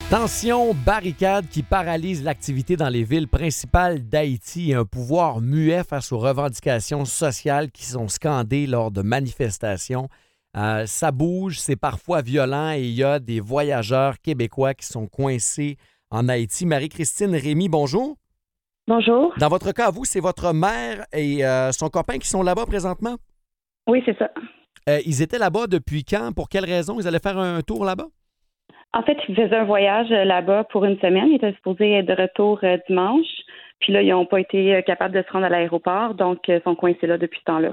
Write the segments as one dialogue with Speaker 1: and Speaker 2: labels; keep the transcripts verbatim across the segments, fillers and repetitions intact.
Speaker 1: Tension, barricade qui paralyse l'activité dans les villes principales d'Haïti et un pouvoir muet face aux revendications sociales qui sont scandées lors de manifestations. Euh, ça bouge, c'est parfois violent et il y a des voyageurs québécois qui sont coincés en Haïti. Marie-Christine Rémy, bonjour.
Speaker 2: Bonjour.
Speaker 1: Dans votre cas, vous, c'est votre mère et euh, son copain qui sont là-bas présentement?
Speaker 2: Oui, c'est ça.
Speaker 1: Euh, ils étaient là-bas depuis quand? Pour quelle raison? Ils allaient faire un tour là-bas?
Speaker 2: En fait, ils faisaient un voyage là-bas pour une semaine. Ils étaient supposés être de retour euh, dimanche. Puis là, ils n'ont pas été euh, capables de se rendre à l'aéroport, donc ils euh, sont coincés là depuis ce temps-là.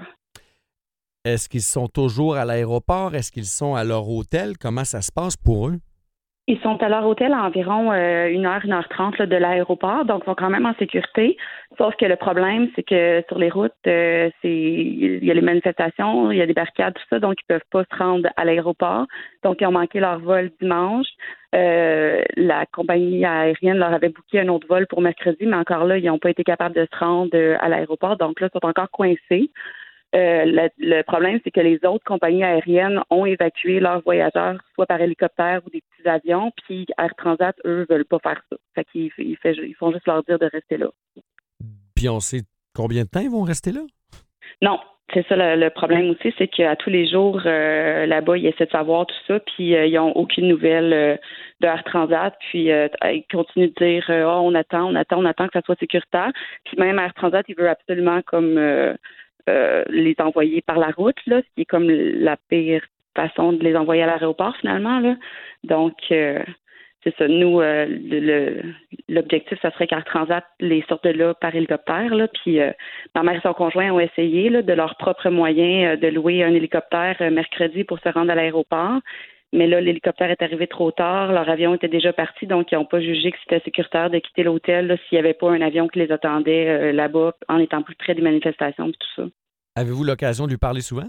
Speaker 1: Est-ce qu'ils sont toujours à l'aéroport? Est-ce qu'ils sont à leur hôtel? Comment ça se passe pour eux?
Speaker 2: Ils sont à leur hôtel à environ euh, une heure, une heure trente là, de l'aéroport, donc ils sont quand même en sécurité. Sauf que le problème, c'est que sur les routes, euh, c'est il y a les manifestations, il y a des barricades, tout ça, donc ils peuvent pas se rendre à l'aéroport. Donc, ils ont manqué leur vol dimanche. Euh, la compagnie aérienne leur avait booké un autre vol pour mercredi, mais encore là, ils n'ont pas été capables de se rendre euh, à l'aéroport. Donc là, ils sont encore coincés. Euh, le, le problème, c'est que les autres compagnies aériennes ont évacué leurs voyageurs, soit par hélicoptère ou des petits avions, puis Air Transat, eux, veulent pas faire ça. Fait qu'ils ils, fait, ils font juste leur dire de rester là.
Speaker 1: Puis on sait combien de temps ils vont rester là?
Speaker 2: Non, c'est ça le, le problème aussi, c'est qu'à tous les jours, euh, là-bas, ils essaient de savoir tout ça, puis euh, ils n'ont aucune nouvelle euh, de Air Transat, puis euh, ils continuent de dire euh, oh, on attend, on attend, on attend que ça soit sécuritaire. Puis même Air Transat, il veut absolument comme... Euh, Euh, les envoyer par la route, là, ce qui est comme la pire façon de les envoyer à l'aéroport, finalement, là. Donc, euh, c'est ça. Nous, euh, le, l'objectif, ça serait qu'Air Transat les sorte de là par hélicoptère, là. Puis, euh, ma mère et son conjoint ont essayé, là, de leurs propres moyens, euh, de louer un hélicoptère euh, mercredi pour se rendre à l'aéroport. Mais là, l'hélicoptère est arrivé trop tard, leur avion était déjà parti, donc ils n'ont pas jugé que c'était sécuritaire de quitter l'hôtel là, s'il n'y avait pas un avion qui les attendait euh, là-bas en étant plus près des manifestations et tout ça.
Speaker 1: Avez-vous l'occasion de lui parler souvent?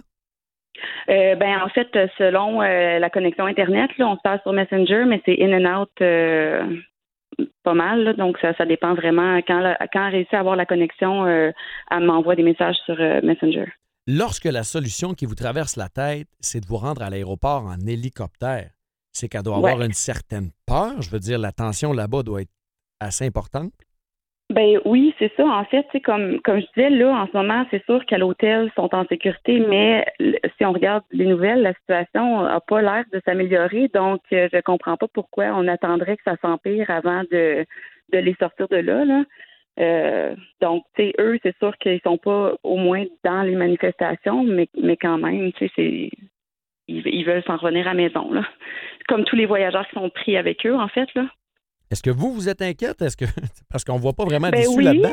Speaker 2: Euh, ben en fait, selon euh, la connexion Internet, là, on se parle sur Messenger, mais c'est in and out euh, pas mal. Là, donc ça, ça dépend vraiment. Quand, la, quand elle réussit à avoir la connexion, euh, elle m'envoie des messages sur euh, Messenger.
Speaker 1: Lorsque la solution qui vous traverse la tête, c'est de vous rendre à l'aéroport en hélicoptère, c'est qu'elle doit avoir
Speaker 2: Ouais.
Speaker 1: une certaine peur. Je veux dire, la tension là-bas doit être assez importante.
Speaker 2: Ben oui, c'est ça. En fait, c'est comme comme je disais là, en ce moment, c'est sûr qu'à l'hôtel ils sont en sécurité, mais si on regarde les nouvelles, la situation a pas l'air de s'améliorer. Donc, euh, je comprends pas pourquoi on attendrait que ça s'empire avant de de les sortir de là. Là. Euh, donc, tu sais, eux, c'est sûr qu'ils sont pas au moins dans les manifestations, mais mais quand même, tu sais, c'est ils, ils veulent s'en revenir à la maison là. Comme tous les voyageurs qui sont pris avec eux, en fait là.
Speaker 1: Est-ce que vous, vous êtes inquiète? Est-ce que parce qu'on ne voit pas vraiment
Speaker 2: Ben
Speaker 1: d'issue
Speaker 2: oui.
Speaker 1: là-dedans?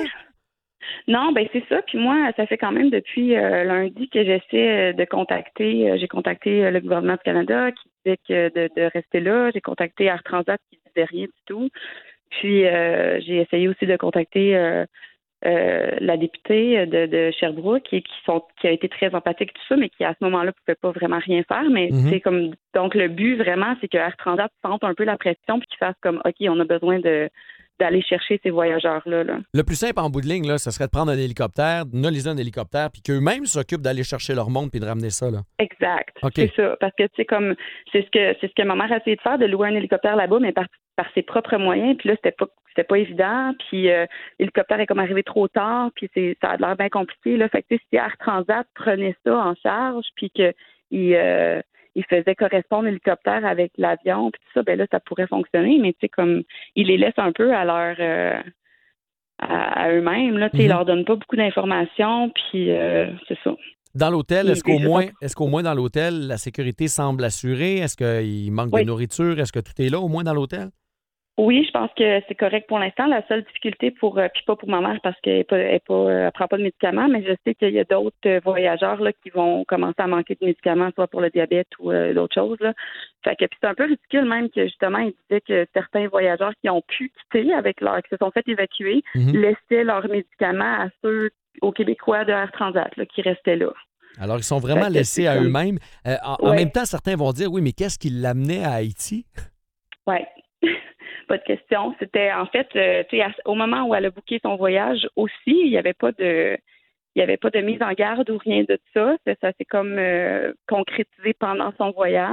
Speaker 2: Non, ben c'est ça. Puis moi, ça fait quand même depuis euh, lundi que j'essaie euh, de contacter. euh, j'ai contacté euh, le gouvernement du Canada qui disait que de, de rester là. J'ai contacté Air Transat qui disait rien du tout. Puis euh, j'ai essayé aussi de contacter euh, euh, la députée de, de Sherbrooke qui, qui sont qui a été très empathique tout ça, mais qui à ce moment-là pouvait pas vraiment rien faire. Mais
Speaker 1: Mhm.
Speaker 2: c'est comme donc le but vraiment, c'est que Air Transat sente un peu la pression puis qu'ils fassent comme OK, on a besoin de d'aller chercher ces voyageurs-là. Là.
Speaker 1: Le plus simple en bout de ligne, là, ce serait de prendre un hélicoptère, de noliser un hélicoptère, puis qu'eux-mêmes s'occupent d'aller chercher leur monde puis de ramener ça. Là.
Speaker 2: Exact.
Speaker 1: OK.
Speaker 2: C'est ça. Parce que c'est comme c'est ce que c'est ce que ma mère a essayé de faire, de louer un hélicoptère là-bas, mais par, par ses propres moyens. Puis là, c'était pas c'était pas évident. Puis euh, l'hélicoptère est comme arrivé trop tard, puis c'est ça a l'air bien compliqué. Là. Fait que tu sais, si Air Transat prenait ça en charge, puis que il, euh, il faisait correspondre l'hélicoptère avec l'avion, puis tout ça, ben là, ça pourrait fonctionner. Mais tu sais, comme il les laisse un peu à leur euh, à, à eux-mêmes. Là, tu sais,
Speaker 1: Mhm.
Speaker 2: ils leur donnent pas beaucoup d'informations, puis euh, c'est ça.
Speaker 1: Dans l'hôtel,
Speaker 2: Il-
Speaker 1: est-ce qu'au
Speaker 2: il-
Speaker 1: moins, est-ce qu'au moins dans l'hôtel, la sécurité semble assurée? Est-ce qu'il manque de
Speaker 2: Oui.
Speaker 1: nourriture? Est-ce que tout est là au moins dans l'hôtel?
Speaker 2: Oui, je pense que c'est correct pour l'instant. La seule difficulté pour, euh, puis pas pour ma mère parce qu'elle est pas, elle est pas, euh, elle prend pas de médicaments, mais je sais qu'il y a d'autres euh, voyageurs là qui vont commencer à manquer de médicaments, soit pour le diabète ou euh, d'autres choses. Là. Fait que puis c'est un peu ridicule même que justement il disait que certains voyageurs qui ont pu quitter avec leur, qui se sont fait évacuer,
Speaker 1: Mhm.
Speaker 2: laissaient leurs médicaments à ceux aux Québécois de Air Transat là, qui restaient là.
Speaker 1: Alors, ils sont vraiment
Speaker 2: Fait que
Speaker 1: laissés
Speaker 2: c'est
Speaker 1: à
Speaker 2: comme-
Speaker 1: eux-mêmes. Euh, en, en
Speaker 2: Ouais.
Speaker 1: même temps, certains vont dire, oui, mais qu'est-ce qui l'amenait à Haïti?
Speaker 2: Ouais. Pas de question. C'était en fait, euh, tu sais, à- au moment où elle a booké son voyage aussi, il n'y avait pas de, il y avait pas de mise en garde ou rien de ça. Ça, ça s'est comme euh, concrétisé pendant son voyage.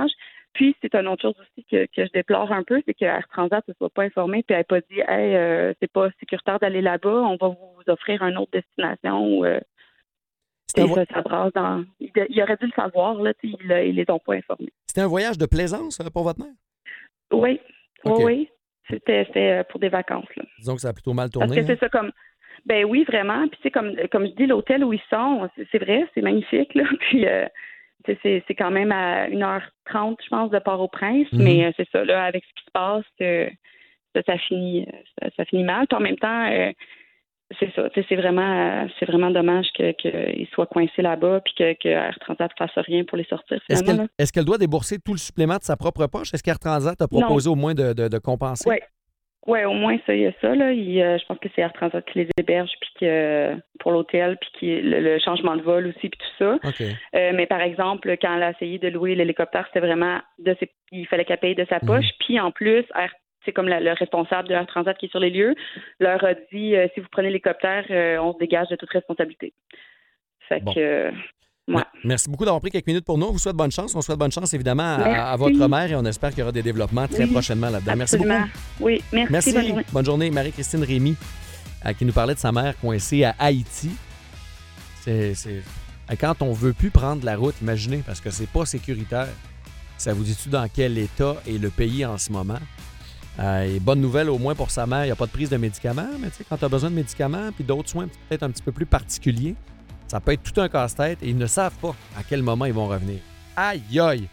Speaker 2: Puis, c'est une autre chose aussi que, que je déplore un peu, c'est que Air Transat ne soit pas informé puis elle n'a pas dit « Hey, euh, c'est pas sécuritaire d'aller là-bas, on va vous offrir une autre destination. » ou euh,
Speaker 1: un vo-
Speaker 2: ça, ça brasse dans... Il, il aurait dû le savoir, là, ils ne les ont pas informés.
Speaker 1: C'était un voyage de plaisance euh, pour votre mère?
Speaker 2: Oui,
Speaker 1: OK.
Speaker 2: oui, oui. C'était, c'était pour des vacances, là.
Speaker 1: Disons que ça a plutôt mal
Speaker 2: Parce
Speaker 1: tourné.
Speaker 2: que c'est
Speaker 1: hein?
Speaker 2: ça comme... Ben oui, vraiment. Puis, c'est comme, comme je dis, l'hôtel où ils sont, c'est, c'est vrai, c'est magnifique, là. Puis... Euh, C'est, c'est quand même à une heure trente, je pense, de Port-au-Prince,
Speaker 1: Mhm.
Speaker 2: mais euh, c'est ça, là, avec ce qui se passe, euh, ça, ça finit ça, ça finit mal. Puis en même temps, euh, c'est ça, c'est vraiment, euh, c'est vraiment dommage que, qu'ils soient coincés là-bas puis que, que Air Transat ne fasse rien pour les sortir,
Speaker 1: Est-ce
Speaker 2: finalement.
Speaker 1: qu'elle,
Speaker 2: Là.
Speaker 1: est-ce qu'elle doit débourser tout le supplément de sa propre poche? Est-ce qu'Air Transat a proposé au moins de, de, de compenser?
Speaker 2: Oui. Oui, au moins, ça, il y a ça. Là. Il, euh, je pense que c'est Air Transat qui les héberge puis que, pour l'hôtel, puis qui, le, le changement de vol aussi, puis tout ça.
Speaker 1: OK.
Speaker 2: Euh, mais par exemple, quand elle a essayé de louer l'hélicoptère, c'était vraiment de ses, il fallait qu'elle paye de sa poche.
Speaker 1: Mhm.
Speaker 2: Puis en plus, Air, c'est comme la, le responsable de Air Transat qui est sur les lieux, leur a dit euh, si vous prenez l'hélicoptère, euh, on se dégage de toute responsabilité. Fait
Speaker 1: Bon.
Speaker 2: que. Euh, ouais.
Speaker 1: Merci beaucoup d'avoir pris quelques minutes pour nous. On vous souhaite bonne chance. On souhaite bonne chance, évidemment, à, à
Speaker 2: Merci.
Speaker 1: votre mère et on espère qu'il y aura des développements très
Speaker 2: Oui,
Speaker 1: prochainement là-dedans.
Speaker 2: absolument.
Speaker 1: Merci beaucoup.
Speaker 2: Oui, merci.
Speaker 1: Merci.
Speaker 2: Bonne journée.
Speaker 1: Bonne journée. Marie-Christine Rémy, euh, qui nous parlait de sa mère coincée à Haïti. C'est, c'est... Quand on veut plus prendre la route, imaginez, parce que c'est pas sécuritaire. Ça vous dit-tu dans quel état est le pays en ce moment? Euh, et bonne nouvelle, au moins pour sa mère, il n'y a pas de prise de médicaments, mais tu sais, quand tu as besoin de médicaments puis d'autres soins peut-être un petit peu plus particuliers, ça peut être tout un casse-tête et ils ne savent pas à quel moment ils vont revenir. Aïe aïe!